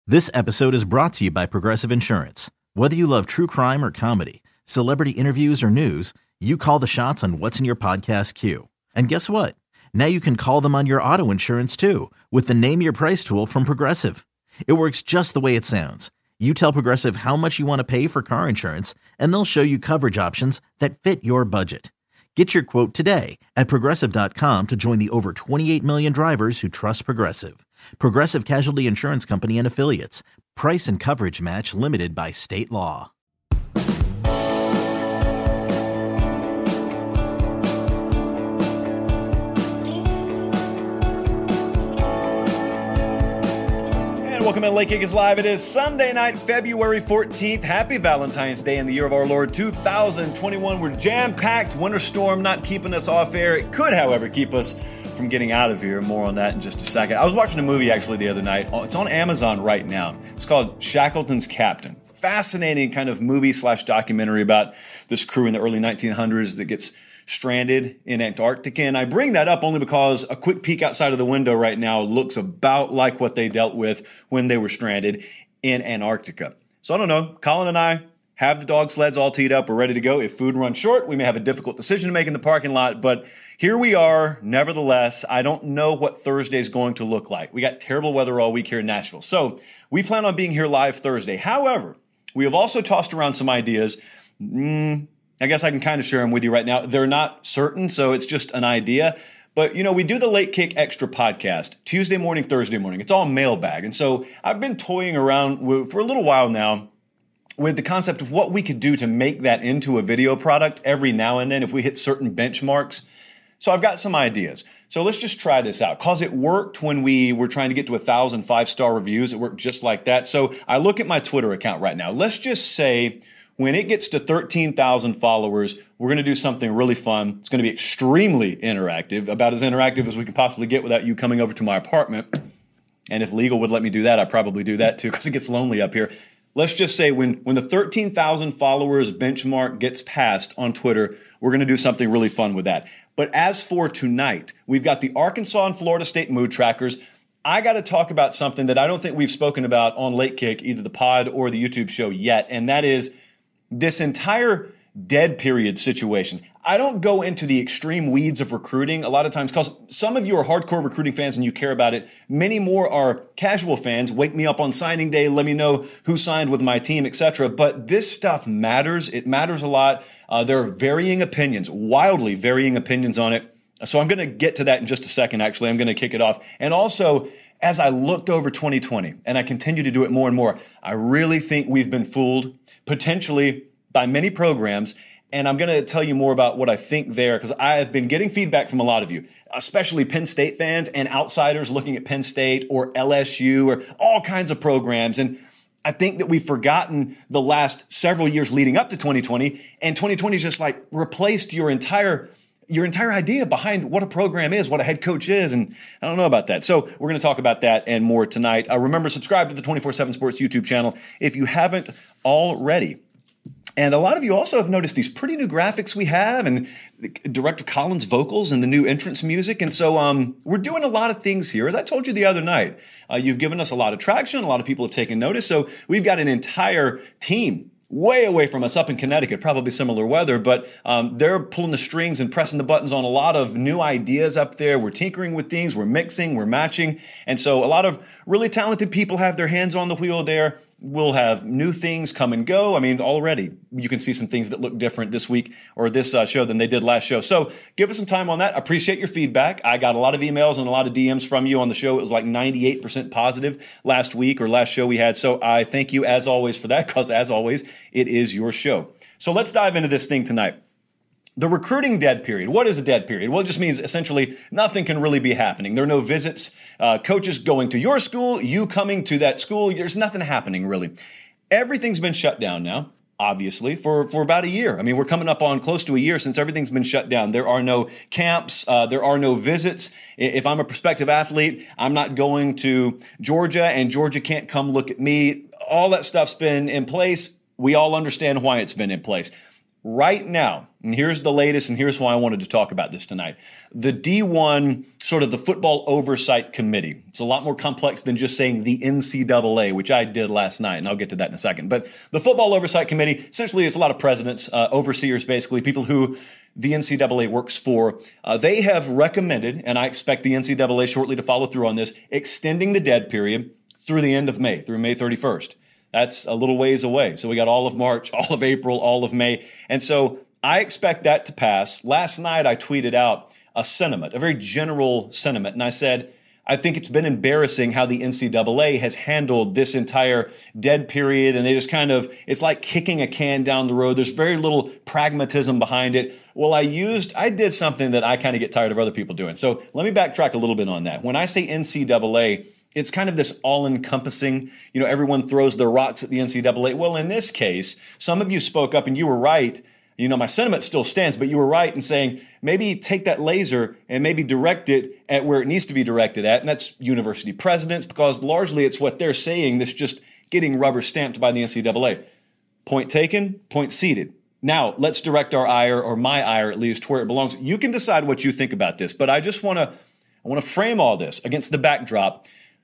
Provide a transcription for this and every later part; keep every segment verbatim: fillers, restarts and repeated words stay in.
This episode is brought to you by Progressive Insurance. Whether you love true crime or comedy, celebrity interviews or news, you call the shots on what's in your podcast queue. And guess what? Now you can call them on your auto insurance too with the Name Your Price tool from Progressive. It works just the way it sounds. You tell Progressive how much you want to pay for car insurance, and they'll show you coverage options that fit your budget. Get your quote today at Progressive dot com to join the over twenty-eight million drivers who trust Progressive. Progressive Casualty Insurance Company and Affiliates. Price and coverage match limited by state law. Welcome in. Late Kick is live. It is Sunday night, February fourteenth. Happy Valentine's Day in the year of our Lord two thousand twenty-one. We're jam-packed. Winter storm not keeping us off air. It could, however, keep us from getting out of here. More on that in just a second. I was watching a movie actually the other night. It's on Amazon right now. It's called Shackleton's Captain. Fascinating kind of movie slash documentary about this crew in the early nineteen hundreds that gets stranded in Antarctica. And I bring that up only because a quick peek outside of the window right now looks about like what they dealt with when they were stranded in Antarctica. So I don't know. Colin and I have the dog sleds all teed up. We're ready to go. If food runs short, we may have a difficult decision to make in the parking lot, but here we are. Nevertheless, I don't know what Thursday is going to look like. We got terrible weather all week here in Nashville. So we plan on being here live Thursday. However, we have also tossed around some ideas. Mm, I guess I can kind of share them with you right now. They're not certain, so it's just an idea. But, you know, we do the Late Kick Extra podcast Tuesday morning, Thursday morning. It's all mailbag. And so I've been toying around with, for a little while now with the concept of what we could do to make that into a video product every now and then if we hit certain benchmarks. So I've got some ideas. So let's just try this out. Because it worked when we were trying to get to one thousand five-star reviews. It worked just like that. So I look at my Twitter account right now. Let's just say when it gets to thirteen thousand followers, we're going to do something really fun. It's going to be extremely interactive, about as interactive as we can possibly get without you coming over to my apartment. And if legal would let me do that, I'd probably do that too because it gets lonely up here. Let's just say when, when the thirteen thousand followers benchmark gets passed on Twitter, we're going to do something really fun with that. But as for tonight, we've got the Arkansas and Florida State mood trackers. I got to talk about something that I don't think we've spoken about on Late Kick, either the pod or the YouTube show yet, and that is this entire dead period situation. I don't go into the extreme weeds of recruiting a lot of times because some of you are hardcore recruiting fans and you care about it. Many more are casual fans. Wake me up on signing day. Let me know who signed with my team, et cetera. But this stuff matters. It matters a lot. Uh, there are varying opinions, wildly varying opinions on it. So I'm going to get to that in just a second, actually. I'm going to kick it off. And also, as I looked over twenty twenty, and I continue to do it more and more, I really think we've been fooled, potentially by many programs. And I'm going to tell you more about what I think there, because I have been getting feedback from a lot of you, especially Penn State fans and outsiders looking at Penn State or L S U or all kinds of programs. And I think that we've forgotten the last several years leading up to twenty twenty, and twenty twenty has just like replaced your entire your entire idea behind what a program is, what a head coach is, and I don't know about that. So we're going to talk about that and more tonight. Uh, remember, subscribe to the twenty-four seven Sports YouTube channel if you haven't already. And a lot of you also have noticed these pretty new graphics we have and Director Colin's vocals and the new entrance music. And so um, we're doing a lot of things here. As I told you the other night, uh, you've given us a lot of traction. A lot of people have taken notice. So we've got an entire team way away from us up in Connecticut, probably similar weather, but um, they're pulling the strings and pressing the buttons on a lot of new ideas up there. We're tinkering with things, we're mixing, we're matching. And so a lot of really talented people have their hands on the wheel there. We'll have new things come and go. I mean, already you can see some things that look different this week or this uh, show than they did last show. So give us some time on that. Appreciate your feedback. I got a lot of emails and a lot of D Ms from you on the show. It was like ninety-eight percent positive last week or last show we had. So I thank you as always for that, because as always, it is your show. So let's dive into this thing tonight. The recruiting dead period. What is a dead period? Well, it just means essentially nothing can really be happening. There are no visits, uh, coaches going to your school, you coming to that school. There's nothing happening really. Everything's been shut down now, obviously, for, for about a year. I mean, we're coming up on close to a year since everything's been shut down. There are no camps. Uh, there are no visits. If I'm a prospective athlete, I'm not going to Georgia, and Georgia can't come look at me. All that stuff's been in place. We all understand why it's been in place. right now, and here's the latest, and here's why I wanted to talk about this tonight. The D one, sort of the Football Oversight Committee. It's a lot more complex than just saying the N C double A, which I did last night, and I'll get to that in a second. But the Football Oversight Committee, essentially, it's a lot of presidents, uh, overseers, basically, people who the N C double A works for. Uh, they have recommended, and I expect the N C double A shortly to follow through on this, extending the dead period through the end of May, through May thirty-first. That's a little ways away. So we got all of March, all of April, all of May. And so I expect that to pass. Last night I tweeted out a sentiment, a very general sentiment, and I said, I think it's been embarrassing how the N C double A has handled this entire dead period, and they just kind of, it's like kicking a can down the road. There's very little pragmatism behind it. Well, I used, I did something that I kind of get tired of other people doing. So let me backtrack a little bit on that. When I say N C double A, it's kind of this all-encompassing, you know, everyone throws their rocks at the N C double A. Well, in this case, some of you spoke up and you were right. You know, my sentiment still stands, but you were right in saying maybe take that laser and maybe direct it at where it needs to be directed at, and that's university presidents, because largely it's what they're saying that's just getting rubber stamped by the N C double A. Point taken, point ceded. Now, let's direct our ire, or my ire at least, to where it belongs. You can decide what you think about this, but I just want to I want to frame all this against the backdrop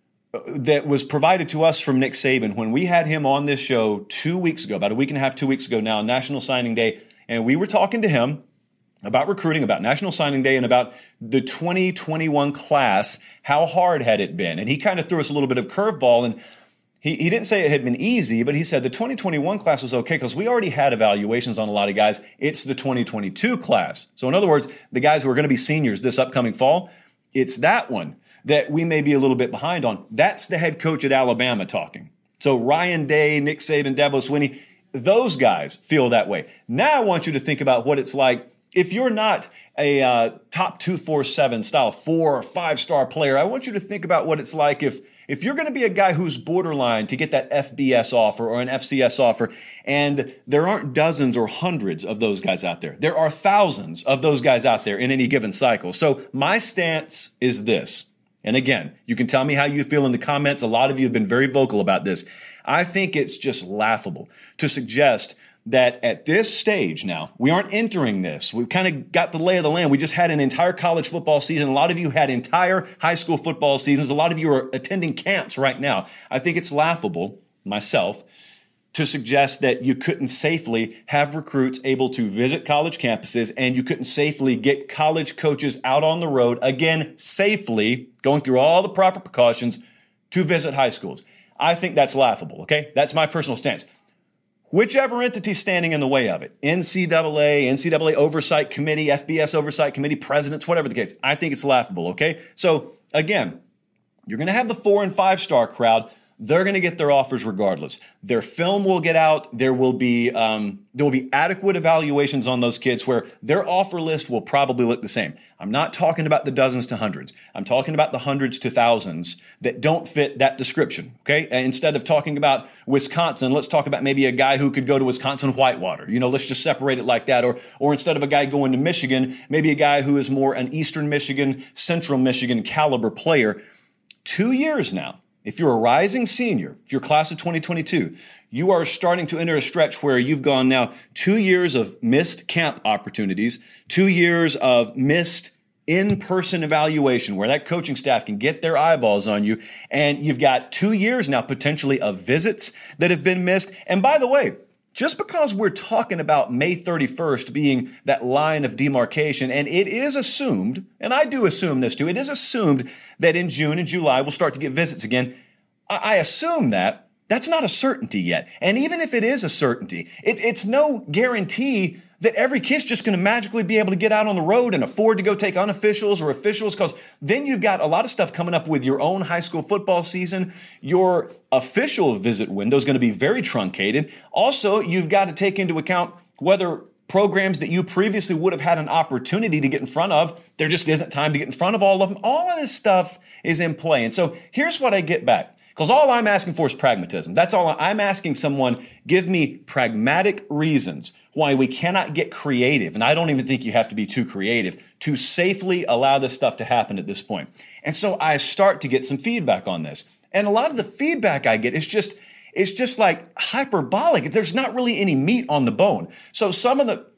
that was provided to us from Nick Saban when we had him on this show two weeks ago, about a week and a half, two weeks ago now, National Signing Day. And we were talking to him about recruiting, about National Signing Day, and about the twenty twenty-one class. How hard had it been? And he kind of threw us a little bit of curveball. And he, he didn't say it had been easy, but he said the twenty twenty-one class was okay because we already had evaluations on a lot of guys. It's the twenty twenty-two class. So in other words, the guys who are going to be seniors this upcoming fall, it's that one that we may be a little bit behind on. That's the head coach at Alabama talking. So Ryan Day, Nick Saban, Dabo Swinney, those guys feel that way. Now I want you to think about what it's like if you're not a uh, top two forty-seven style four or five star player. I want you to think about what it's like if if you're going to be a guy who's borderline to get that F B S offer or an F C S offer, and there aren't dozens or hundreds of those guys out there. There are thousands of those guys out there in any given cycle. So my stance is this. And again, you can tell me how you feel in the comments. A lot of you have been very vocal about this. I think it's just laughable to suggest that at this stage now, we aren't entering this. We've kind of got the lay of the land. We just had an entire college football season. A lot of you had entire high school football seasons. A lot of you are attending camps right now. I think it's laughable, myself, to suggest that you couldn't safely have recruits able to visit college campuses, and you couldn't safely get college coaches out on the road, again, safely, going through all the proper precautions to visit high schools. I think that's laughable, okay? That's my personal stance. Whichever entity's standing in the way of it, N C double A, N C double A Oversight Committee, F B S Oversight Committee, presidents, whatever the case, I think it's laughable, okay? So, again, you're going to have the four and five star crowd. They're going to get their offers regardless. Their film will get out. There will be um, there will be adequate evaluations on those kids where their offer list will probably look the same. I'm not talking about the dozens to hundreds. I'm talking about the hundreds to thousands that don't fit that description. Okay, and instead of talking about Wisconsin, let's talk about maybe a guy who could go to Wisconsin Whitewater. You know, let's just separate it like that. Or or instead of a guy going to Michigan, maybe a guy who is more an Eastern Michigan, Central Michigan caliber player. Two years now. If you're a rising senior, if you're class of twenty twenty-two, you are starting to enter a stretch where you've gone now two years of missed camp opportunities, two years of missed in-person evaluation where that coaching staff can get their eyeballs on you, and you've got two years now potentially of visits that have been missed. And by the way, just because we're talking about May thirty-first being that line of demarcation, and it is assumed, and I do assume this too, it is assumed that in June and July we'll start to get visits again. I assume that. That's not a certainty yet. And even if it is a certainty, it, it's no guarantee that every kid's just going to magically be able to get out on the road and afford to go take unofficials or officials, because then you've got a lot of stuff coming up with your own high school football season. Your official visit window is going to be very truncated. Also, you've got to take into account whether programs that you previously would have had an opportunity to get in front of, there just isn't time to get in front of all of them. All of this stuff is in play. And so here's what I get back. Because all I'm asking for is pragmatism. That's all I'm asking someone, give me pragmatic reasons why we cannot get creative. And I don't even think you have to be too creative to safely allow this stuff to happen at this point. And so I start to get some feedback on this. And a lot of the feedback I get is just, it's just like hyperbolic. There's not really any meat on the bone. So some of the,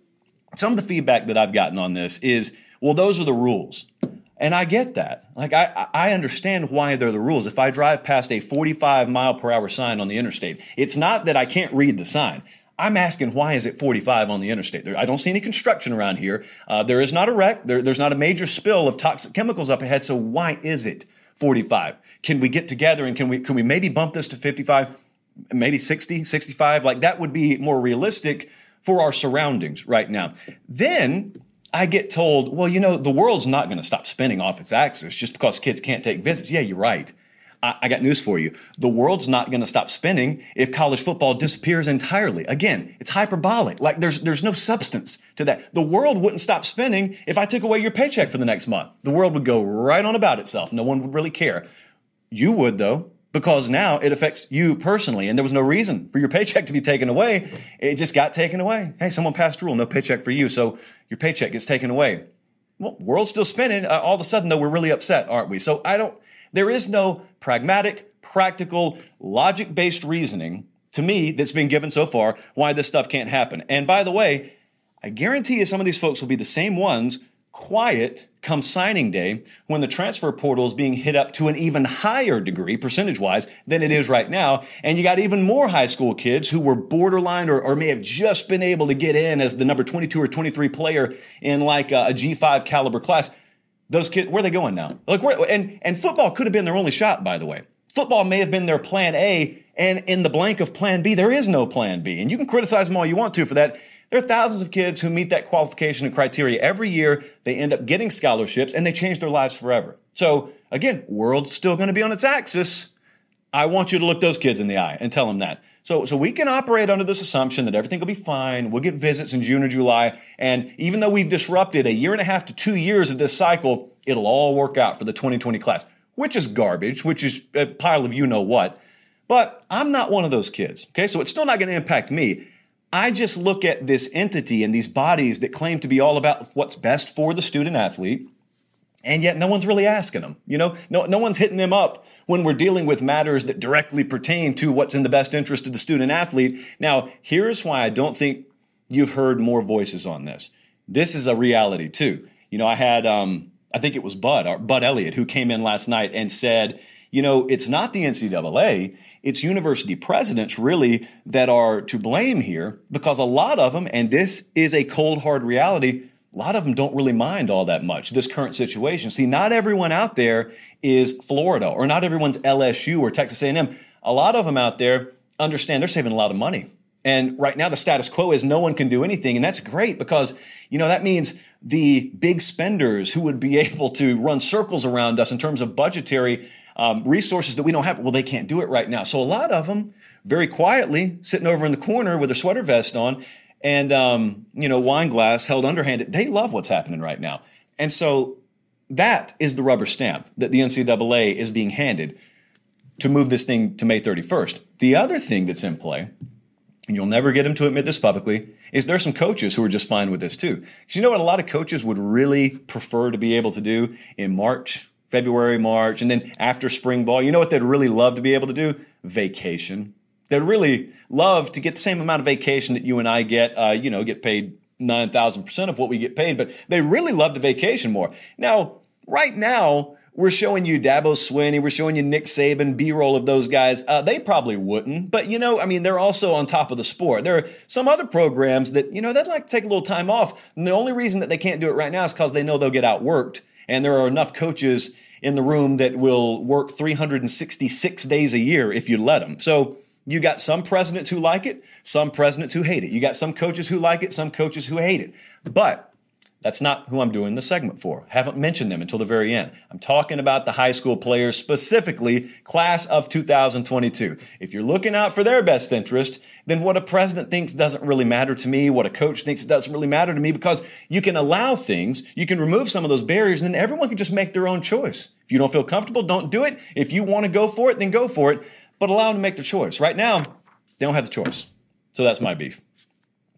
some of the feedback that I've gotten on this is, well, those are the rules. And I get that. Like, I, I understand why they're the rules. If I drive past a forty-five mile per hour sign on the interstate, it's not that I can't read the sign. I'm asking, why is it forty-five on the interstate? There, I don't see any construction around here. Uh, there is not a wreck. There, there's not a major spill of toxic chemicals up ahead. So why is it forty-five? Can we get together and can we, can we maybe bump this to fifty-five, maybe sixty, sixty-five? Like, that would be more realistic for our surroundings right now. Then I get told, well, you know, the world's not going to stop spinning off its axis just because kids can't take visits. Yeah, you're right. I, I got news for you. The world's not going to stop spinning if college football disappears entirely. Again, it's hyperbolic. Like, there's there's no substance to that. The world wouldn't stop spinning if I took away your paycheck for the next month. The world would go right on about itself. No one would really care. You would, though, because now it affects you personally, and there was no reason for your paycheck to be taken away. It just got taken away. Hey, someone passed a rule, no paycheck for you, so your paycheck gets taken away. Well, world's still spinning. Uh, all of a sudden, though, we're really upset, aren't we? So I don't, there is no pragmatic, practical, logic-based reasoning to me that's been given so far why this stuff can't happen. And by the way, I guarantee you some of these folks will be the same ones quiet come signing day when the transfer portal is being hit up to an even higher degree, percentage-wise, than it is right now. And you got even more high school kids who were borderline or, or may have just been able to get in as the number twenty-two or twenty-three player in like a, a G five caliber class. Those kids, where are they going now? Like, where, and, and football could have been their only shot, by the way. Football may have been their plan A, and in the blank of plan B, there is no plan B. And you can criticize them all you want to for that. There are thousands of kids who meet that qualification and criteria every year. They end up getting scholarships, and they change their lives forever. So, again, world's still going to be on its axis. I want you to look those kids in the eye and tell them that. So, so we can operate under this assumption that everything will be fine. We'll get visits in June or July. And even though we've disrupted a year and a half to two years of this cycle, it'll all work out for the twenty twenty class, which is garbage, which is a pile of you-know-what. But I'm not one of those kids, okay? So it's still not going to impact me. I just look at this entity and these bodies that claim to be all about what's best for the student athlete, and yet no one's really asking them. You know, no, no one's hitting them up when we're dealing with matters that directly pertain to what's in the best interest of the student athlete. Now, here's why I don't think you've heard more voices on this. This is a reality too. You know, I had, um, I think it was Bud, or Bud Elliott, who came in last night and said, you know, it's not the N C double A, it's university presidents really that are to blame here, because a lot of them, and this is a cold, hard reality, a lot of them don't really mind all that much, this current situation. See, not everyone out there is Florida, or not everyone's L S U or Texas A and M. A lot of them out there understand they're saving a lot of money. And right now the status quo is no one can do anything. And that's great because, you know, that means the big spenders who would be able to run circles around us in terms of budgetary um, resources that we don't have, well, they can't do it right now. So a lot of them very quietly sitting over in the corner with their sweater vest on and, um, you know, wine glass held underhanded. They love what's happening right now. And so that is the rubber stamp that the N C double A is being handed to move this thing to May thirty-first. The other thing that's in play, and you'll never get them to admit this publicly, is there's some coaches who are just fine with this too. Because you know what a lot of coaches would really prefer to be able to do in March, February, March, and then after spring ball? You know what they'd really love to be able to do? Vacation. They'd really love to get the same amount of vacation that you and I get, uh, you know, get paid nine thousand percent of what we get paid, but they really love to vacation more. Now, right now, we're showing you Dabo Swinney, we're showing you Nick Saban, B-roll of those guys. Uh, they probably wouldn't, but, you know, I mean, they're also on top of the sport. There are some other programs that, you know, they'd like to take a little time off, and the only reason that they can't do it right now is because they know they'll get outworked, and there are enough coaches in the room that will work three hundred sixty-six days a year if you let them. So you got some presidents who like it, some presidents who hate it. You got some coaches who like it, some coaches who hate it. But that's not who I'm doing the segment for. Haven't mentioned them until the very end. I'm talking about the high school players, specifically class of two thousand twenty-two. If you're looking out for their best interest, then what a president thinks doesn't really matter to me. What a coach thinks doesn't really matter to me, because you can allow things, you can remove some of those barriers, and then everyone can just make their own choice. If you don't feel comfortable, don't do it. If you want to go for it, then go for it. But allow them to make their choice. Right now, they don't have the choice. So that's my beef.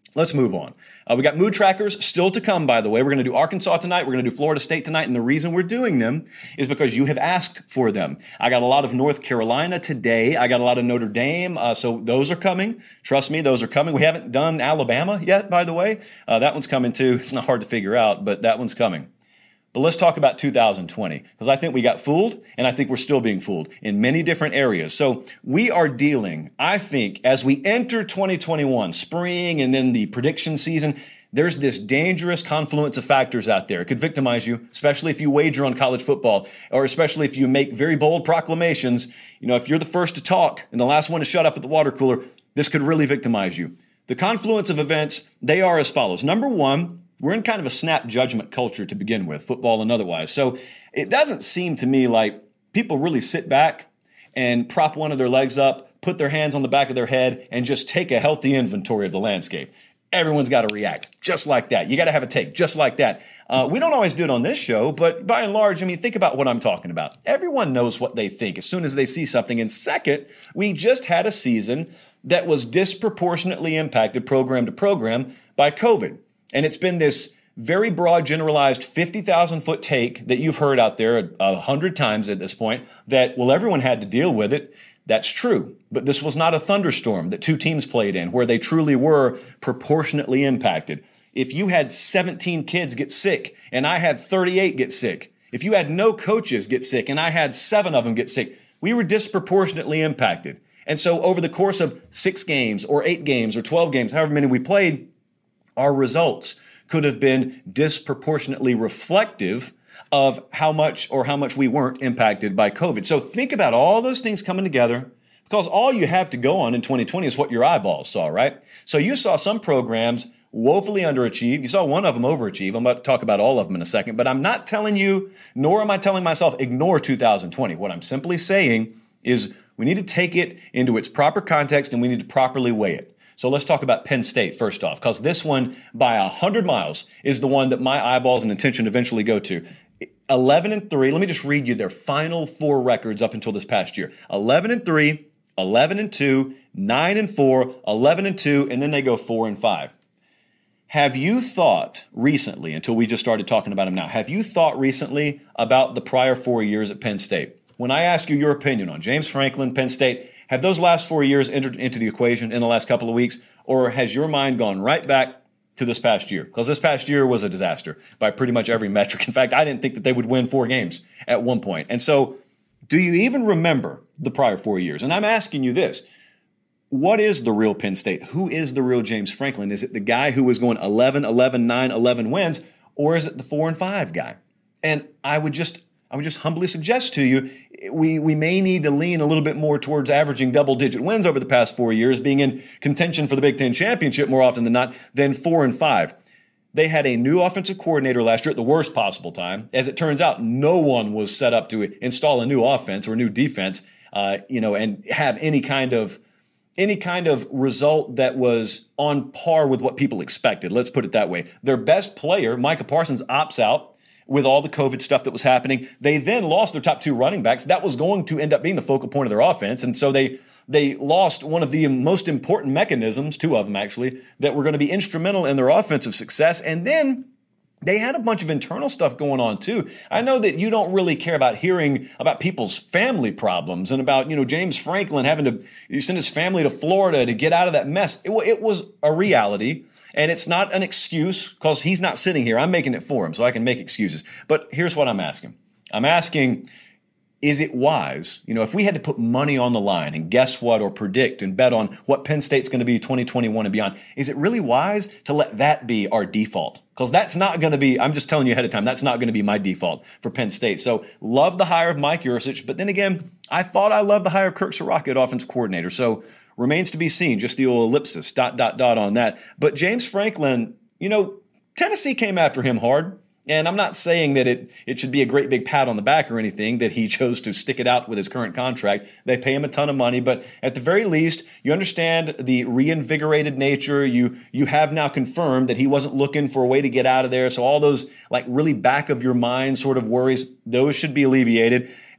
Let's move on. Uh, we got mood trackers still to come, by the way. We're going to do Arkansas tonight. We're going to do Florida State tonight. And the reason we're doing them is because you have asked for them. I got a lot of North Carolina today. I got a lot of Notre Dame. Uh, so those are coming. Trust me, those are coming. We haven't done Alabama yet, by the way. Uh, that one's coming too. It's not hard to figure out, but that one's coming. But let's talk about two thousand twenty, because I think we got fooled, and I think we're still being fooled in many different areas. So we are dealing, I think, as we enter twenty twenty-one, spring and then the prediction season, there's this dangerous confluence of factors out there. It could victimize you, especially if you wager on college football, or especially if you make very bold proclamations. You know, if you're the first to talk and the last one to shut up at the water cooler, this could really victimize you. The confluence of events, they are as follows. Number one, we're in kind of a snap judgment culture to begin with, football and otherwise. So it doesn't seem to me like people really sit back and prop one of their legs up, put their hands on the back of their head, and just take a healthy inventory of the landscape. Everyone's got to react just like that. You got to have a take just like that. Uh, we don't always do it on this show, but by and large, I mean, think about what I'm talking about. Everyone knows what they think as soon as they see something. And second, we just had a season that was disproportionately impacted program to program by COVID. And it's been this very broad, generalized fifty thousand foot take that you've heard out there a, a hundred times at this point that, well, everyone had to deal with it. That's true. But this was not a thunderstorm that two teams played in where they truly were proportionately impacted. If you had seventeen kids get sick and I had thirty-eight get sick, if you had no coaches get sick and I had seven of them get sick, we were disproportionately impacted. And so over the course of six games or eight games or twelve games, however many we played, our results could have been disproportionately reflective of how much or how much we weren't impacted by COVID. So think about all those things coming together, because all you have to go on in twenty twenty is what your eyeballs saw, right? So you saw some programs woefully underachieve. You saw one of them overachieve. I'm about to talk about all of them in a second, but I'm not telling you, nor am I telling myself, ignore two thousand twenty. What I'm simply saying is we need to take it into its proper context and we need to properly weigh it. So let's talk about Penn State first off, because this one by a hundred miles is the one that my eyeballs and attention eventually go to. eleven and three. Let me just read you their final four records up until this past year. eleven and three, eleven and two, nine and four, eleven and two, and then they go four and five. Have you thought recently, until we just started talking about them now, have you thought recently about the prior four years at Penn State? When I ask you your opinion on James Franklin, Penn State, have those last four years entered into the equation in the last couple of weeks, or has your mind gone right back to this past year? Because this past year was a disaster by pretty much every metric. In fact, I didn't think that they would win four games at one point. And so do you even remember the prior four years? And I'm asking you this. What is the real Penn State? Who is the real James Franklin? Is it the guy who was going eleven, eleven, nine, eleven wins, or is it the four and five guy? And I would just I would just humbly suggest to you, we, we may need to lean a little bit more towards averaging double-digit wins over the past four years, being in contention for the Big Ten championship more often than not, than four and five. They had a new offensive coordinator last year at the worst possible time. As it turns out, no one was set up to install a new offense or a new defense, uh, you know, and have any kind of any kind of result that was on par with what people expected. Let's put it that way. Their best player, Micah Parsons, opts out with all the COVID stuff that was happening. They then lost their top two running backs. That was going to end up being the focal point of their offense. And so they they lost one of the most important mechanisms, two of them actually, that were going to be instrumental in their offensive success. And then they had a bunch of internal stuff going on too. I know that you don't really care about hearing about people's family problems and about, you know, James Franklin having to send his family to Florida to get out of that mess. It, it was a reality. And it's not an excuse because he's not sitting here. I'm making it for him so I can make excuses. But here's what I'm asking. I'm asking, is it wise? You know, if we had to put money on the line and guess what or predict and bet on what Penn State's going to be twenty twenty-one and beyond, is it really wise to let that be our default? Because that's not going to be, I'm just telling you ahead of time, that's not going to be my default for Penn State. So love the hire of Mike Yurcich. But then again, I thought I loved the hire of Kirk Ciarrocca at offensive coordinator. So remains to be seen, just the old ellipsis, dot, dot, dot on that. But James Franklin, you know, Tennessee came after him hard. And I'm not saying that it it should be a great big pat on the back or anything that he chose to stick it out with his current contract. They pay him a ton of money, but at the very least, you understand the reinvigorated nature. You you have now confirmed that he wasn't looking for a way to get out of there. So all those like really back of your mind sort of worries, those should be alleviated.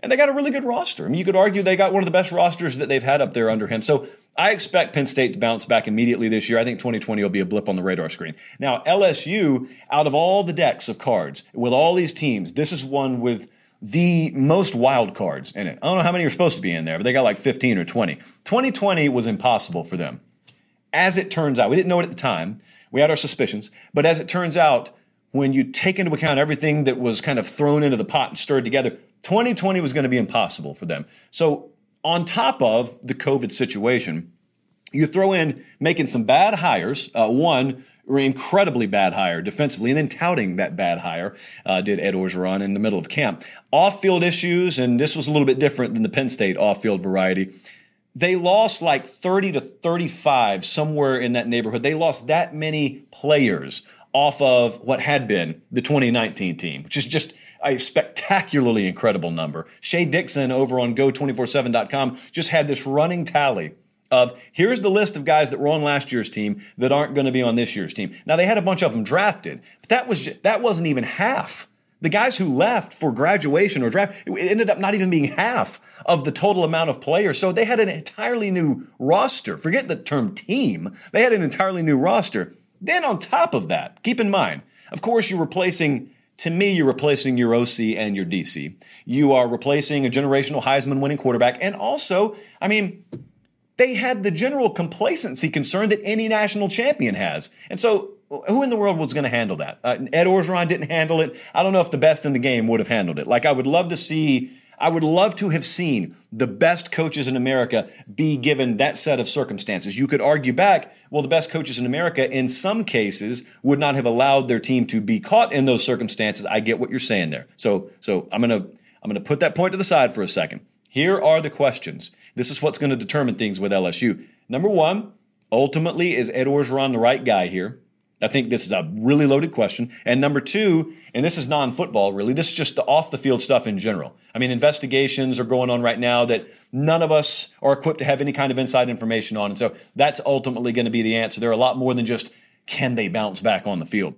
And they got a really good roster. I mean, you could argue they got one of the best rosters that they've had up there under him. So I expect Penn State to bounce back immediately this year. I think twenty twenty will be a blip on the radar screen. Now, L S U, out of all the decks of cards, with all these teams, this is one with the most wild cards in it. I don't know how many are supposed to be in there, but they got like fifteen or twenty. twenty twenty was impossible for them. As it turns out, we didn't know it at the time. We had our suspicions. But as it turns out, when you take into account everything that was kind of thrown into the pot and stirred together, twenty twenty was going to be impossible for them. So on top of the COVID situation, you throw in making some bad hires. Uh, one, incredibly bad hire defensively, and then touting that bad hire, uh, did Ed Orgeron in the middle of camp. Off-field issues, and this was a little bit different than the Penn State off-field variety. They lost like thirty to thirty-five, somewhere in that neighborhood. They lost that many players off of what had been the twenty nineteen team, which is just a spectacularly incredible number. Shea Dixon over on go two forty-seven dot com just had this running tally of here's the list of guys that were on last year's team that aren't going to be on this year's team. Now, they had a bunch of them drafted, but that was just, that wasn't even half. The guys who left for graduation or draft, it ended up not even being half of the total amount of players. So they had an entirely new roster. Forget the term team. They had an entirely new roster. Then on top of that, keep in mind, of course, you're replacing, to me, you're replacing your O C and your D C. You are replacing a generational Heisman winning quarterback. And also, I mean, they had the general complacency concern that any national champion has. And so who in the world was going to handle that? Uh, Ed Orgeron didn't handle it. I don't know if the best in the game would have handled it. Like, I would love to see, I would love to have seen the best coaches in America be given that set of circumstances. You could argue back, well, the best coaches in America in some cases would not have allowed their team to be caught in those circumstances. I get what you're saying there. So, so I'm going to, I'm going to put that point to the side for a second. Here are the questions. This is what's going to determine things with L S U. Number one, ultimately, is Ed Orgeron the right guy here? I think this is a really loaded question. And number two, and this is non-football really, this is just the off-the-field stuff in general. I mean, investigations are going on right now that none of us are equipped to have any kind of inside information on. And so that's ultimately going to be the answer. There are a lot more than just, can they bounce back on the field?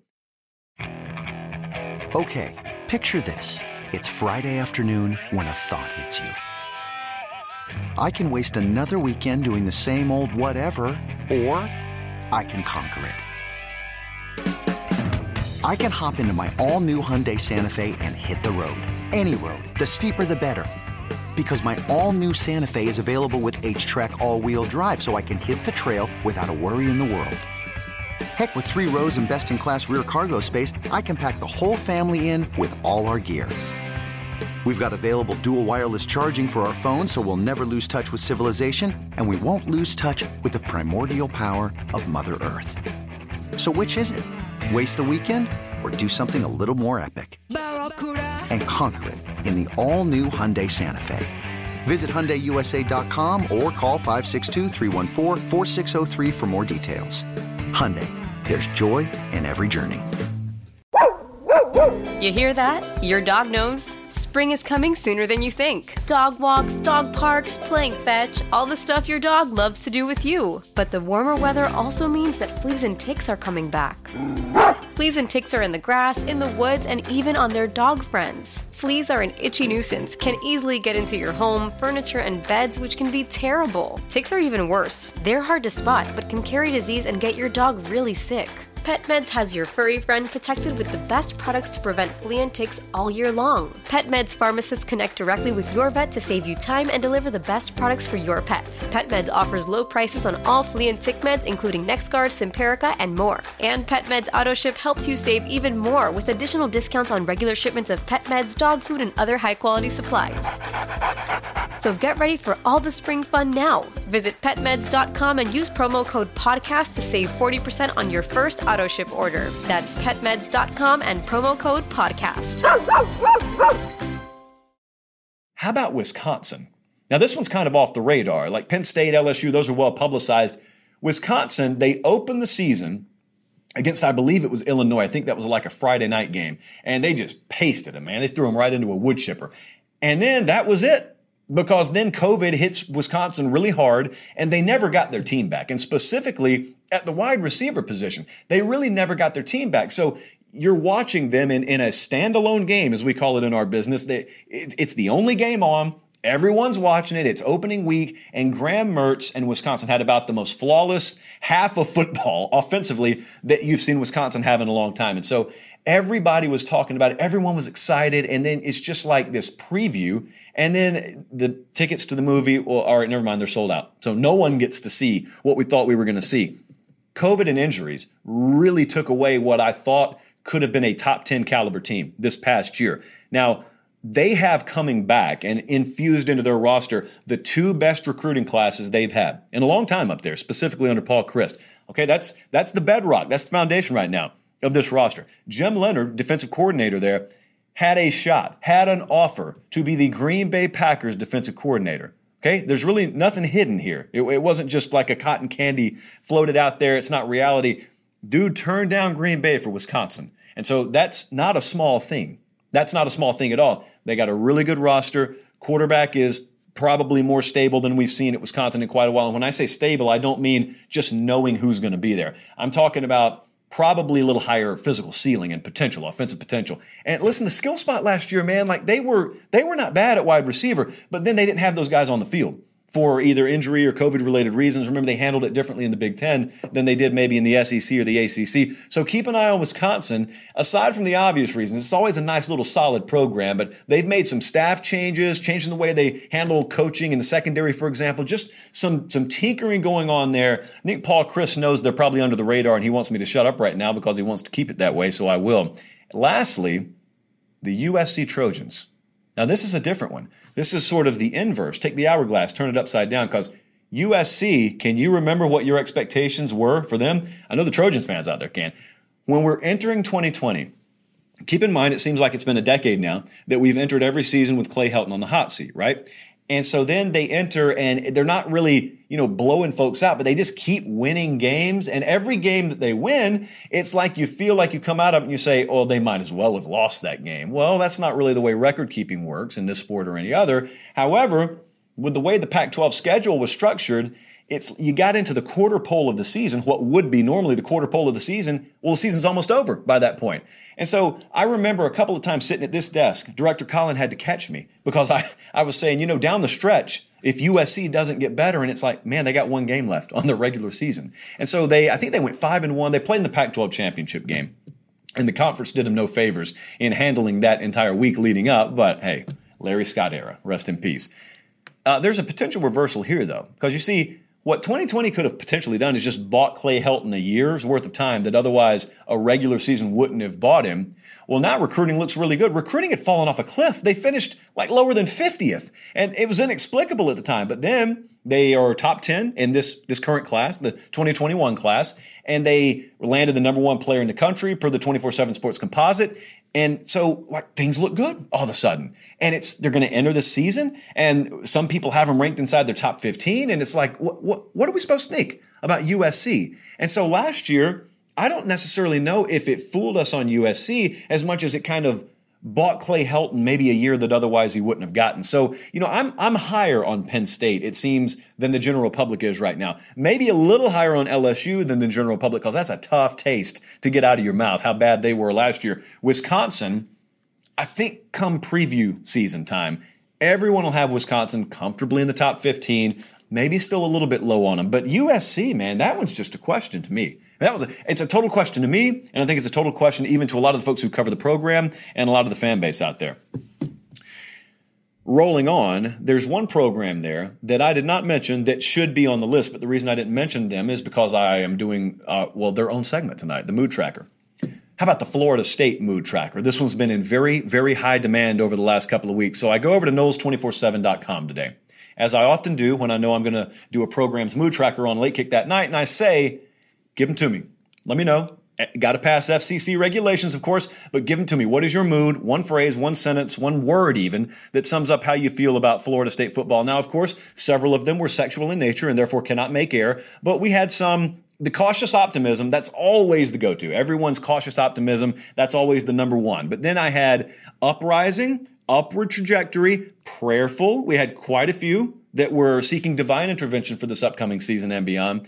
Okay, picture this. It's Friday afternoon when a thought hits you. I can waste another weekend doing the same old whatever, or I can conquer it. I can hop into my all-new Hyundai Santa Fe and hit the road. Any road. The steeper, the better. Because my all-new Santa Fe is available with H-Track all-wheel drive, so I can hit the trail without a worry in the world. Heck, with three rows and best-in-class rear cargo space, I can pack the whole family in with all our gear. We've got available dual wireless charging for our phones, so we'll never lose touch with civilization, and we won't lose touch with the primordial power of Mother Earth. So which is it? Waste the weekend or do something a little more epic? And conquer it in the all-new Hyundai Santa Fe. Visit Hyundai U S A dot com or call five six two, three one four, four six zero three for more details. Hyundai, there's joy in every journey. You hear that? Your dog knows. Spring is coming sooner than you think. Dog walks, dog parks, playing fetch, all the stuff your dog loves to do with you. But the warmer weather also means that fleas and ticks are coming back. Fleas and ticks are in the grass, in the woods, and even on their dog friends. Fleas are an itchy nuisance, can easily get into your home, furniture, and beds, which can be terrible. Ticks are even worse. They're hard to spot, but can carry disease and get your dog really sick. PetMeds has your furry friend protected with the best products to prevent flea and ticks all year long. PetMeds pharmacists connect directly with your vet to save you time and deliver the best products for your pet. PetMeds offers low prices on all flea and tick meds, including NexGard, Simparica, and more. And PetMeds AutoShip helps you save even more with additional discounts on regular shipments of pet meds, dog food, and other high-quality supplies. So get ready for all the spring fun now. Visit pet meds dot com and use promo code podcast to save forty percent on your first auto ship order. That's pet meds dot com and promo code podcast. How about Wisconsin? Now, this one's kind of off the radar. Like Penn State, L S U, those are well publicized. Wisconsin, they opened the season against, I believe it was Illinois. I think that was like a Friday night game. And they just pasted them, man. They threw them right into a wood chipper. And then that was it. Because then COVID hits Wisconsin really hard, and they never got their team back. And specifically at the wide receiver position, they really never got their team back. So you're watching them in, in a standalone game, as we call it in our business. That it, it's the only game on. Everyone's watching it. It's opening week, and Graham Mertz and Wisconsin had about the most flawless half of football offensively that you've seen Wisconsin have in a long time. And so everybody was talking about it. Everyone was excited, and then it's just like this preview, and then the tickets to the movie, well, all right, never mind, they're sold out. So no one gets to see what we thought we were going to see. COVID and injuries really took away what I thought could have been a top ten caliber team this past year. Now, they have coming back and infused into their roster the two best recruiting classes they've had in a long time up there, specifically under Paul Chryst. Okay, that's that's the bedrock. That's the foundation right now of this roster. Jim Leonard, defensive coordinator there, had a shot, had an offer to be the Green Bay Packers defensive coordinator. Okay, there's really nothing hidden here. It, it wasn't just like a cotton candy floated out there. It's not reality. Dude turned down Green Bay for Wisconsin. And so that's not a small thing. That's not a small thing at all. They got a really good roster. Quarterback is probably more stable than we've seen at Wisconsin in quite a while. And when I say stable, I don't mean just knowing who's going to be there. I'm talking about probably a little higher physical ceiling and potential, offensive potential. And listen, the skill spot last year, man, like they were they were not bad at wide receiver, but then they didn't have those guys on the field for either injury or COVID-related reasons. Remember, they handled it differently in the Big Ten than they did maybe in the S E C or the A C C. So keep an eye on Wisconsin. Aside from the obvious reasons, it's always a nice little solid program, but they've made some staff changes, changing the way they handle coaching in the secondary, for example. Just some, some tinkering going on there. I think Paul Chryst knows they're probably under the radar, and he wants me to shut up right now because he wants to keep it that way, so I will. Lastly, the U S C Trojans. Now, this is a different one. This is sort of the inverse. Take the hourglass, turn it upside down, because U S C, can you remember what your expectations were for them? I know the Trojans fans out there can. When we're entering twenty twenty, keep in mind it seems like it's been a decade now that we've entered every season with Clay Helton on the hot seat, right? And so then they enter, and they're not really, you know, blowing folks out, but they just keep winning games. And every game that they win, it's like you feel like you come out of it and you say, oh, they might as well have lost that game. Well, that's not really the way record keeping works in this sport or any other. However, with the way the Pac twelve schedule was structured, it's you got into the quarter pole of the season, what would be normally the quarter pole of the season. Well, the season's almost over by that point. And so I remember a couple of times sitting at this desk, Director Colin had to catch me because I, I was saying, you know, down the stretch, if U S C doesn't get better, and it's like, man, they got one game left on the regular season. And so they, I think they went five and one. They played in the Pac twelve championship game, and the conference did them no favors in handling that entire week leading up. But hey, Larry Scott era, rest in peace. Uh, there's a potential reversal here, though, because you see, what twenty twenty could have potentially done is just bought Clay Helton a year's worth of time that otherwise a regular season wouldn't have bought him. Well, now recruiting looks really good. Recruiting had fallen off a cliff. They finished like lower than fiftieth, and it was inexplicable at the time. But then they are top ten in this, this current class, the twenty twenty-one class, and they landed the number one player in the country per the twenty-four seven Sports Composite. And so, like, things look good all of a sudden. And it's they're going to enter this season, and some people have them ranked inside their top fifteen. And it's like, what, what, what are we supposed to think about U S C? And so last year, I don't necessarily know if it fooled us on U S C as much as it kind of bought Clay Helton maybe a year that otherwise he wouldn't have gotten. So, you know, I'm I'm higher on Penn State, it seems, than the general public is right now. Maybe a little higher on L S U than the general public, because that's a tough taste to get out of your mouth, how bad they were last year. Wisconsin, I think come preview season time, everyone will have Wisconsin comfortably in the top fifteen, maybe still a little bit low on them. But U S C, man, that one's just a question to me. That was a, it's a total question to me, and I think it's a total question even to a lot of the folks who cover the program and a lot of the fan base out there. Rolling on, there's one program there that I did not mention that should be on the list, but the reason I didn't mention them is because I am doing, uh, well, their own segment tonight, the Mood Tracker. How about the Florida State Mood Tracker? This one's been in very, very high demand over the last couple of weeks, so I go over to Noles two forty-seven dot com today, as I often do when I know I'm going to do a program's Mood Tracker on Late Kick that night, and I say, give them to me. Let me know. Got to pass F C C regulations, of course, but give them to me. What is your mood? One phrase, one sentence, one word even, that sums up how you feel about Florida State football. Now, of course, several of them were sexual in nature and therefore cannot make air, but we had some, the cautious optimism, that's always the go-to. Everyone's cautious optimism, that's always the number one. But then I had uprising, upward trajectory, prayerful. We had quite a few that were seeking divine intervention for this upcoming season and beyond.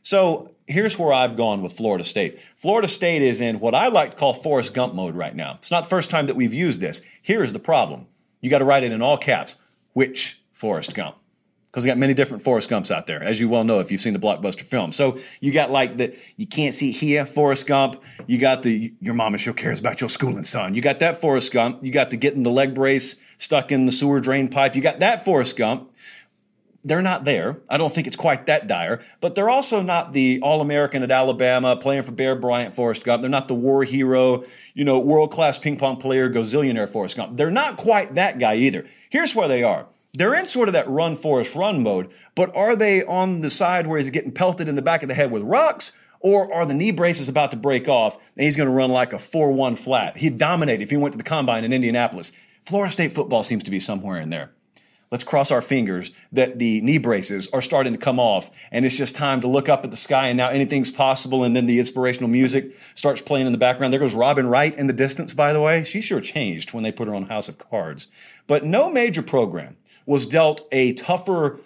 So here's where I've gone with Florida State. Florida State is in what I like to call Forrest Gump mode right now. It's not the first time that we've used this. Here's the problem. You got to write it in all caps. Which Forrest Gump? Because we got many different Forrest Gumps out there, as you well know if you've seen the blockbuster film. So you got like the you can't see here Forrest Gump. You got the your mama sure cares about your schooling, son. You got that Forrest Gump. You got the getting the leg brace stuck in the sewer drain pipe. You got that Forrest Gump. They're not there. I don't think it's quite that dire. But they're also not the All-American at Alabama playing for Bear Bryant Forrest Gump. They're not the war hero, you know, world-class ping pong player, gazillionaire Forrest Gump. They're not quite that guy either. Here's where they are. They're in sort of that run, Forrest, run mode, but are they on the side where he's getting pelted in the back of the head with rocks, or are the knee braces about to break off and he's going to run like a four one flat? He'd dominate if he went to the combine in Indianapolis. Florida State football seems to be somewhere in there. Let's cross our fingers that the knee braces are starting to come off, and it's just time to look up at the sky, and now anything's possible, and then the inspirational music starts playing in the background. There goes Robin Wright in the distance, by the way. She sure changed when they put her on House of Cards. But no major program was dealt a tougher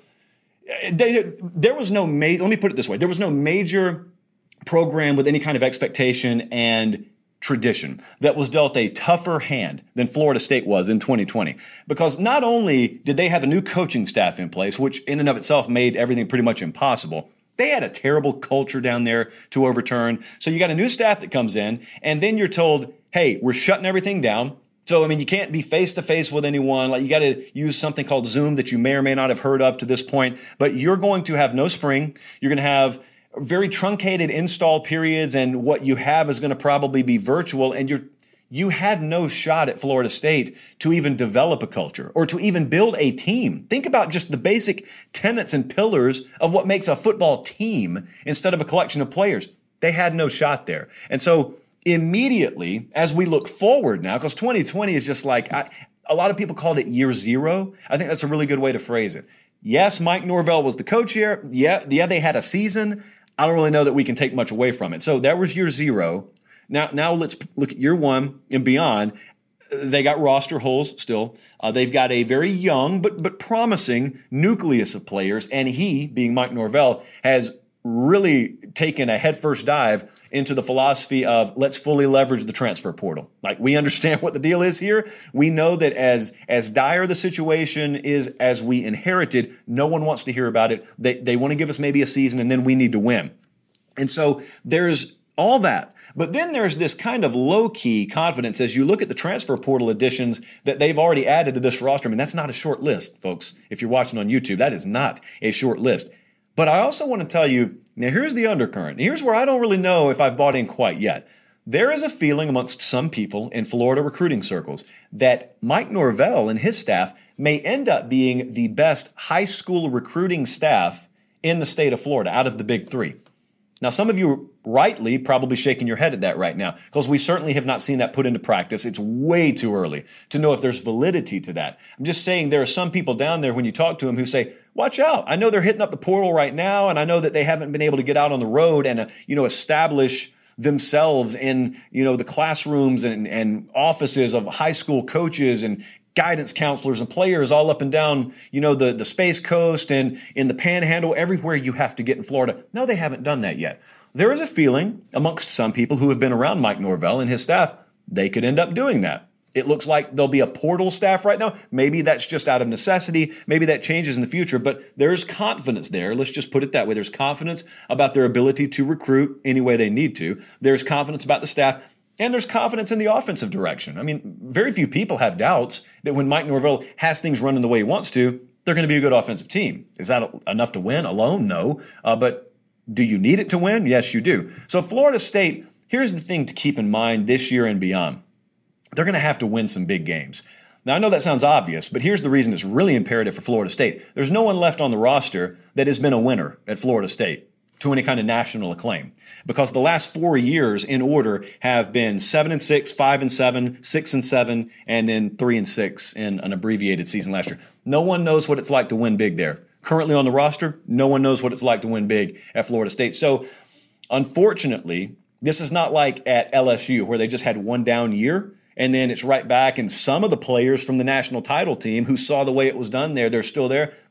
they, – there was no – let me put it this way. There was no major program with any kind of expectation and – tradition that was dealt a tougher hand than Florida State was in twenty twenty. Because not only did they have a new coaching staff in place, which in and of itself made everything pretty much impossible, they had a terrible culture down there to overturn. So you got a new staff that comes in, and then you're told, hey, we're shutting everything down. So, I mean, you can't be face-to-face with anyone. Like, you got to use something called Zoom that you may or may not have heard of to this point. But you're going to have no spring. You're going to have very truncated install periods, and what you have is going to probably be virtual, and you're you had no shot at Florida State to even develop a culture or to even build a team. Think about just the basic tenets and pillars of what makes a football team instead of a collection of players. They had no shot there. And so immediately, as we look forward now, because twenty twenty is just like, I, a lot of people called it year zero. I think that's a really good way to phrase it. Yes, Mike Norvell was the coach here. Yeah, yeah, they had a season. I don't really know that we can take much away from it. So that was year zero. Now, now let's look at year one and beyond. They got roster holes still. Uh, they've got a very young but but promising nucleus of players, and he, being Mike Norvell, has really taken a headfirst dive into the philosophy of let's fully leverage the transfer portal. Like, we understand what the deal is here. We know that as as dire the situation is as we inherited, no one wants to hear about it. They they want to give us maybe a season, and then we need to win. And so there's all that. But then there's this kind of low-key confidence as you look at the transfer portal additions that they've already added to this roster. I mean, that's not a short list, folks. If you're watching on YouTube, that is not a short list. But I also want to tell you, now here's the undercurrent. Here's where I don't really know if I've bought in quite yet. There is a feeling amongst some people in Florida recruiting circles that Mike Norvell and his staff may end up being the best high school recruiting staff in the state of Florida out of the big three. Now, some of you are rightly probably shaking your head at that right now, because we certainly have not seen that put into practice. It's way too early to know if there's validity to that. I'm just saying there are some people down there when you talk to them who say, watch out. I know they're hitting up the portal right now, and I know that they haven't been able to get out on the road and, uh, you know, establish themselves in, you know, the classrooms and, and offices of high school coaches and guidance counselors and players all up and down, you know, the, the Space Coast and in the Panhandle, everywhere you have to get in Florida. No, they haven't done that yet. There is a feeling amongst some people who have been around Mike Norvell and his staff, they could end up doing that. It looks like there'll be a portal staff right now. Maybe that's just out of necessity. Maybe that changes in the future, but there's confidence there. Let's just put it that way. There's confidence about their ability to recruit any way they need to. There's confidence about the staff. And there's confidence in the offensive direction. I mean, very few people have doubts that when Mike Norvell has things running the way he wants to, they're going to be a good offensive team. Is that enough to win alone? No. Uh, but do you need it to win? Yes, you do. So Florida State, here's the thing to keep in mind this year and beyond. They're going to have to win some big games. Now, I know that sounds obvious, but here's the reason it's really imperative for Florida State. There's no one left on the roster that has been a winner at Florida State to any kind of national acclaim, because the last four years in order have been seven and six, five and seven, six and seven, and then three and six in an abbreviated season last year. No one knows what it's like to win big there. Currently on the roster, no one knows what it's like to win big at Florida State. So, unfortunately, this is not like at L S U where they just had one down year and then it's right back. And some of the players from the national title team who saw the way it was done there, they're still there.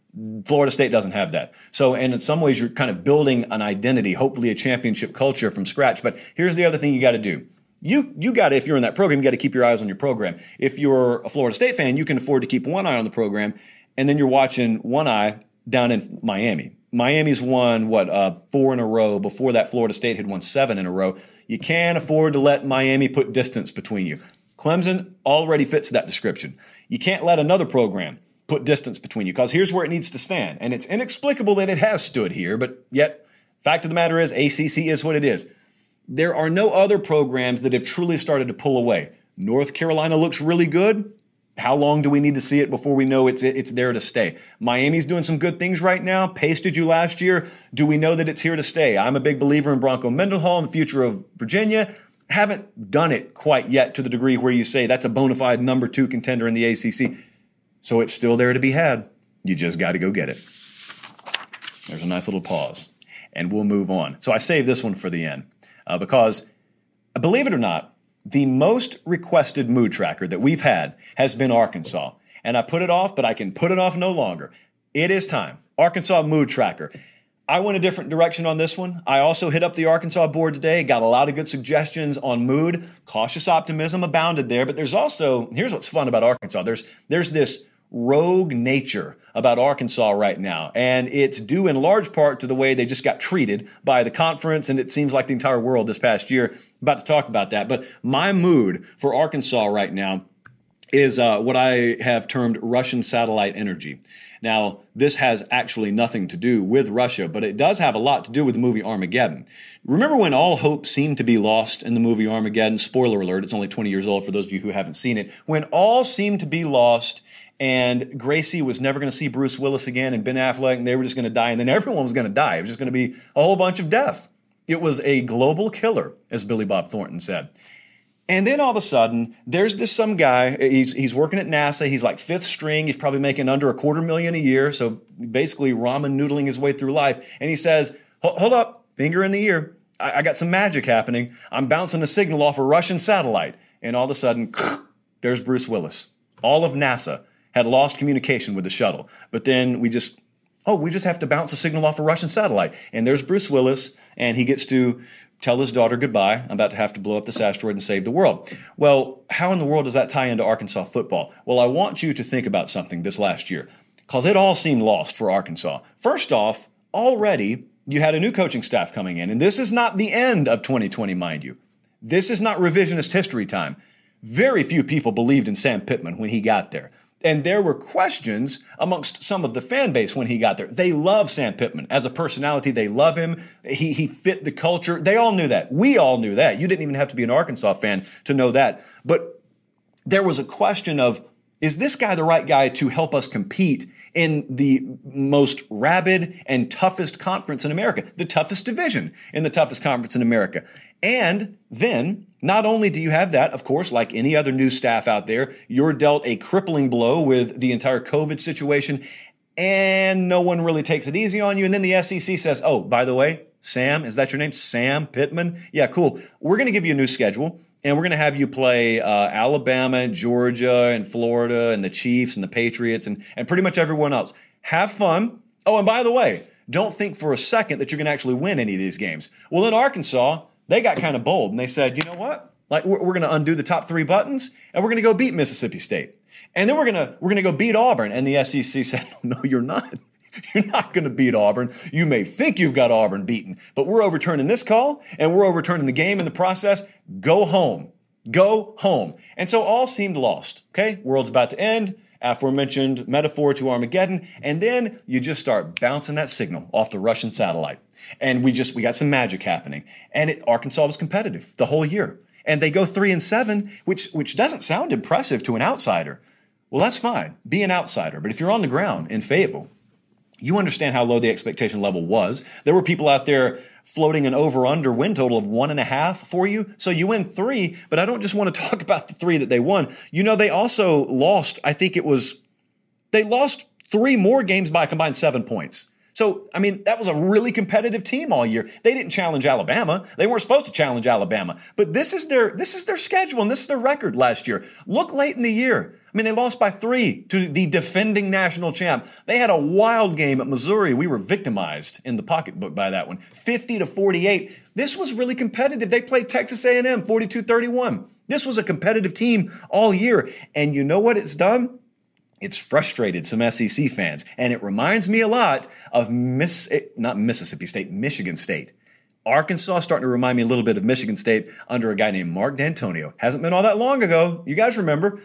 Florida State doesn't have that. So, and in some ways, you're kind of building an identity, hopefully a championship culture from scratch. But here's the other thing you got to do. You you got to, if you're in that program, you got to keep your eyes on your program. If you're a Florida State fan, you can afford to keep one eye on the program, and then you're watching one eye down in Miami. Miami's won, what, uh, four in a row. Before that, Florida State had won seven in a row. You can't afford to let Miami put distance between you. Clemson already fits that description. You can't let another program put distance between you, because here's where it needs to stand. And it's inexplicable that it has stood here, but yet, fact of the matter is, A C C is what it is. There are no other programs that have truly started to pull away. North Carolina looks really good. How long do we need to see it before we know it's it's there to stay? Miami's doing some good things right now. Pasted you last year. Do we know that it's here to stay? I'm a big believer in Bronco Mendenhall and the future of Virginia. Haven't done it quite yet to the degree where you say that's a bona fide number two contender in the A C C. So it's still there to be had. You just got to go get it. There's a nice little pause, and we'll move on. So I saved this one for the end uh, because, believe it or not, the most requested mood tracker that we've had has been Arkansas. And I put it off, but I can put it off no longer. It is time. Arkansas mood tracker. I went a different direction on this one. I also hit up the Arkansas board today, got a lot of good suggestions on mood. Cautious optimism abounded there, but there's also, here's what's fun about Arkansas. There's, there's this rogue nature about Arkansas right now, and it's due in large part to the way they just got treated by the conference, and it seems like the entire world this past year. About to talk about that, but my mood for Arkansas right now is uh, what I have termed Russian satellite energy. Now, this has actually nothing to do with Russia, but it does have a lot to do with the movie Armageddon. Remember when all hope seemed to be lost in the movie Armageddon? Spoiler alert, it's only twenty years old for those of you who haven't seen it. When all seemed to be lost and Gracie was never going to see Bruce Willis again and Ben Affleck, and they were just going to die, and then everyone was going to die. It was just going to be a whole bunch of death. It was a global killer, as Billy Bob Thornton said. And then all of a sudden, there's this some guy, he's he's working at NASA, he's like fifth string, he's probably making under a quarter million a year, so basically ramen noodling his way through life, and he says, hold up, finger in the ear, I, I got some magic happening, I'm bouncing a signal off a Russian satellite, and all of a sudden, there's Bruce Willis. All of NASA had lost communication with the shuttle, but then we just, oh, we just have to bounce a signal off a Russian satellite, and there's Bruce Willis, and he gets to tell his daughter goodbye. I'm about to have to blow up this asteroid and save the world. Well, how in the world does that tie into Arkansas football? Well, I want you to think about something this last year, because it all seemed lost for Arkansas. First off, already you had a new coaching staff coming in, and this is not the end of twenty twenty, mind you. This is not revisionist history time. Very few people believed in Sam Pittman when he got there. And there were questions amongst some of the fan base when he got there. They love Sam Pittman. As a personality, they love him. He he fit the culture. They all knew that. We all knew that. You didn't even have to be an Arkansas fan to know that. But there was a question of, is this guy the right guy to help us compete in the most rabid and toughest conference in America, the toughest division in the toughest conference in America? And then, not only do you have that, of course, like any other new staff out there, you're dealt a crippling blow with the entire COVID situation, and no one really takes it easy on you. And then the S E C says, oh, by the way, Sam, is that your name? Sam Pittman? Yeah, cool. We're going to give you a new schedule, and we're going to have you play uh, Alabama and Georgia and Florida and the Chiefs and the Patriots and, and pretty much everyone else. Have fun. Oh, and by the way, don't think for a second that you're going to actually win any of these games. Well, in Arkansas, they got kind of bold, and they said, you know what? Like, we're, we're going to undo the top three buttons, and we're going to go beat Mississippi State. And then we're going to we're going to go beat Auburn. And the S E C said, no, you're not. You're not going to beat Auburn. You may think you've got Auburn beaten, but we're overturning this call, and we're overturning the game in the process. Go home. Go home. And so all seemed lost. Okay? World's about to end. Aforementioned metaphor to Armageddon. And then you just start bouncing that signal off the Russian satellite. And we just, we got some magic happening. And it, Arkansas was competitive the whole year. And they go three and seven, which, which doesn't sound impressive to an outsider. Well, that's fine. Be an outsider. But if you're on the ground in Fayetteville, you understand how low the expectation level was. There were people out there floating an over-under win total of one and a half for you. So you win three, but I don't just want to talk about the three that they won. You know, they also lost, I think it was, they lost three more games by a combined seven points. So, I mean, that was a really competitive team all year. They didn't challenge Alabama. They weren't supposed to challenge Alabama. But this is their this is their schedule, and this is their record last year. Look late in the year. I mean, they lost by three to the defending national champ. They had a wild game at Missouri. We were victimized in the pocketbook by that one. fifty to forty-eight. This was really competitive. They played Texas A and M forty-two thirty-one. This was a competitive team all year. And you know what it's done? It's frustrated some S E C fans. And it reminds me a lot of Miss, not Mississippi State, Michigan State. Arkansas starting to remind me a little bit of Michigan State under a guy named Mark D'Antonio. Hasn't been all that long ago. You guys remember.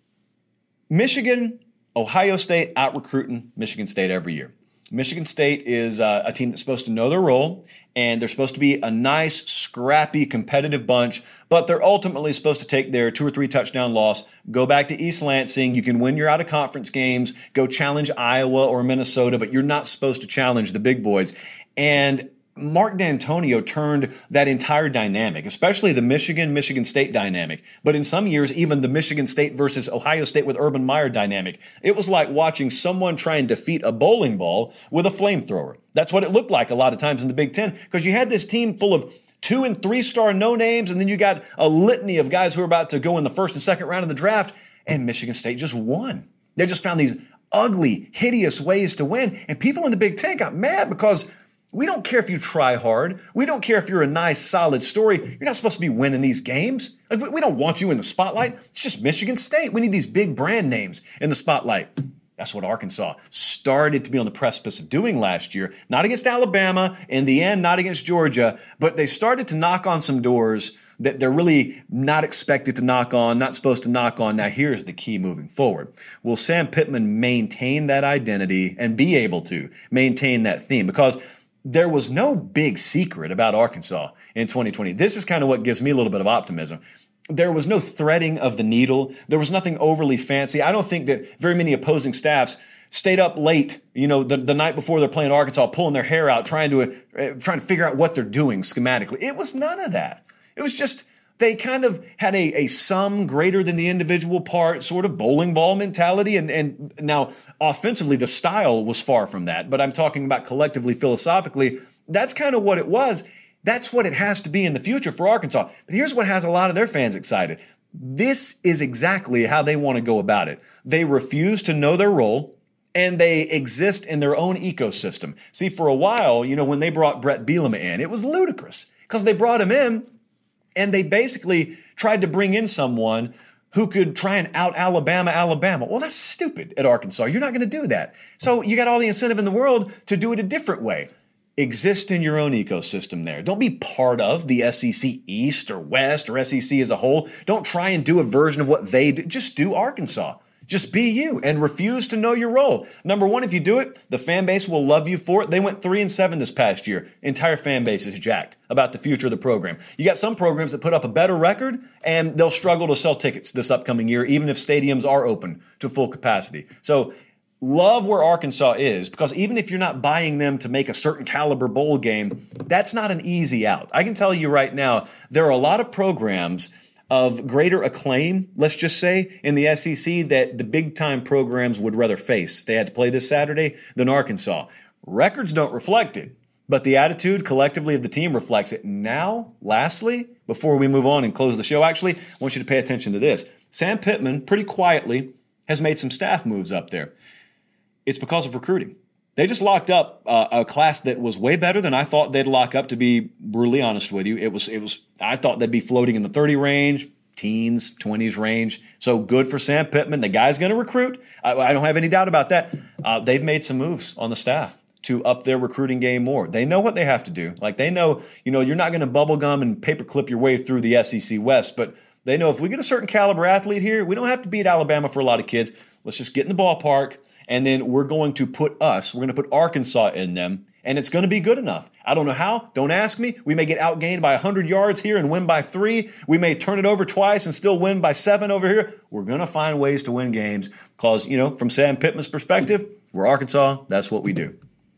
Michigan, Ohio State out recruiting Michigan State every year. Michigan State is uh, a team that's supposed to know their role, and they're supposed to be a nice, scrappy, competitive bunch, but they're ultimately supposed to take their two or three touchdown loss, go back to East Lansing. You can win your out-of-conference games, go challenge Iowa or Minnesota, but you're not supposed to challenge the big boys. And Mark D'Antonio turned that entire dynamic, especially the Michigan-Michigan State dynamic, but in some years, even the Michigan State versus Ohio State with Urban Meyer dynamic. It was like watching someone try and defeat a bowling ball with a flamethrower. That's what it looked like a lot of times in the Big Ten, because you had this team full of two- and three-star no-names, and then you got a litany of guys who are about to go in the first and second round of the draft, and Michigan State just won. They just found these ugly, hideous ways to win, and people in the Big Ten got mad because we don't care if you try hard. We don't care if you're a nice, solid story. You're not supposed to be winning these games. Like, we don't want you in the spotlight. It's just Michigan State. We need these big brand names in the spotlight. That's what Arkansas started to be on the precipice of doing last year. Not against Alabama, in the end, not against Georgia, but they started to knock on some doors that they're really not expected to knock on, not supposed to knock on. Now, here's the key moving forward. Will Sam Pittman maintain that identity and be able to maintain that theme? Because there was no big secret about Arkansas in twenty twenty. This is kind of what gives me a little bit of optimism. There was no threading of the needle. There was nothing overly fancy. I don't think that very many opposing staffs stayed up late, you know, the, the night before they're playing Arkansas, pulling their hair out, trying to uh, trying to figure out what they're doing schematically. It was none of that. It was just they kind of had a, a sum greater than the individual part sort of bowling ball mentality. And, and now offensively, the style was far from that. But I'm talking about collectively, philosophically. That's kind of what it was. That's what it has to be in the future for Arkansas. But here's what has a lot of their fans excited. This is exactly how they want to go about it. They refuse to know their role, and they exist in their own ecosystem. See, for a while, you know, when they brought Brett Bielema in, it was ludicrous because they brought him in and they basically tried to bring in someone who could try and out Alabama, Alabama. Well, that's stupid at Arkansas. You're not going to do that. So you got all the incentive in the world to do it a different way. Exist in your own ecosystem there. Don't be part of the S E C East or West or S E C as a whole. Don't try and do a version of what they do. Just do Arkansas. Just be you and refuse to know your role. Number one, if you do it, the fan base will love you for it. They went three and seven this past year. Entire fan base is jacked about the future of the program. You got some programs that put up a better record and they'll struggle to sell tickets this upcoming year, even if stadiums are open to full capacity. So love where Arkansas is, because even if you're not buying them to make a certain caliber bowl game, that's not an easy out. I can tell you right now, there are a lot of programs of greater acclaim, let's just say, in the S E C that the big-time programs would rather face. They had to play this Saturday than Arkansas. Records don't reflect it, but the attitude collectively of the team reflects it. Now, lastly, before we move on and close the show, actually, I want you to pay attention to this. Sam Pittman, pretty quietly, has made some staff moves up there. It's because of recruiting. They just locked up uh, a class that was way better than I thought they'd lock up, to be brutally honest with you. It was, it was. I thought they'd be floating in the thirty range, teens, twenties range. So good for Sam Pittman. The guy's going to recruit. I, I don't have any doubt about that. Uh, they've made some moves on the staff to up their recruiting game more. They know what they have to do. Like they know, you know, you're not going to bubble gum and paperclip your way through the S E C West, but they know if we get a certain caliber athlete here, we don't have to beat Alabama for a lot of kids. Let's just get in the ballpark. And then we're going to put us, we're going to put Arkansas in them, and it's going to be good enough. I don't know how. Don't ask me. We may get outgained by one hundred yards here and win by three. We may turn it over twice and still win by seven over here. We're going to find ways to win games because, you know, from Sam Pittman's perspective, we're Arkansas. That's what we do.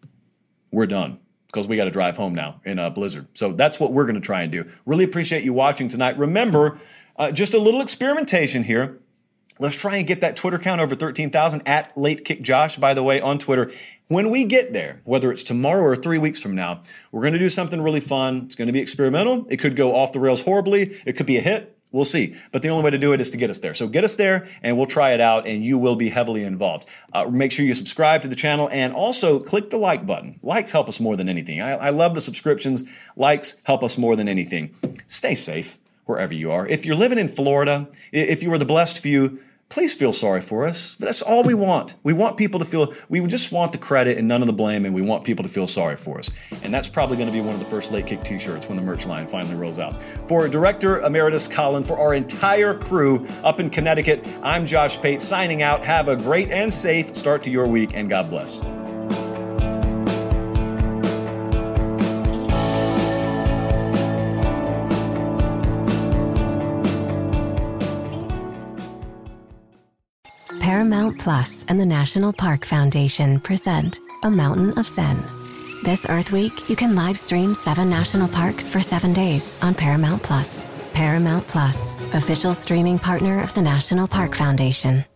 We're done because we got to drive home now in a blizzard. So that's what we're going to try and do. Really appreciate you watching tonight. Remember, uh, just a little experimentation here. Let's try and get that Twitter count over thirteen thousand at Late Kick Josh, by the way, on Twitter. When we get there, whether it's tomorrow or three weeks from now, we're going to do something really fun. It's going to be experimental. It could go off the rails horribly. It could be a hit. We'll see. But the only way to do it is to get us there. So get us there and we'll try it out and you will be heavily involved. Uh, make sure you subscribe to the channel and also click the like button. Likes help us more than anything. I, I love the subscriptions. Likes help us more than anything. Stay safe wherever you are. If you're living in Florida, if you are the blessed few, please feel sorry for us. That's all we want. We want people to feel, we just want the credit and none of the blame, and we want people to feel sorry for us. And that's probably going to be one of the first Late Kick t-shirts when the merch line finally rolls out. For Director Emeritus Colin, for our entire crew up in Connecticut, I'm Josh Pate signing out. Have a great and safe start to your week, and God bless. Paramount Plus and the National Park Foundation present A Mountain of Zen. This Earth Week, you can live stream seven national parks for seven days on Paramount Plus. Paramount Plus, official streaming partner of the National Park Foundation.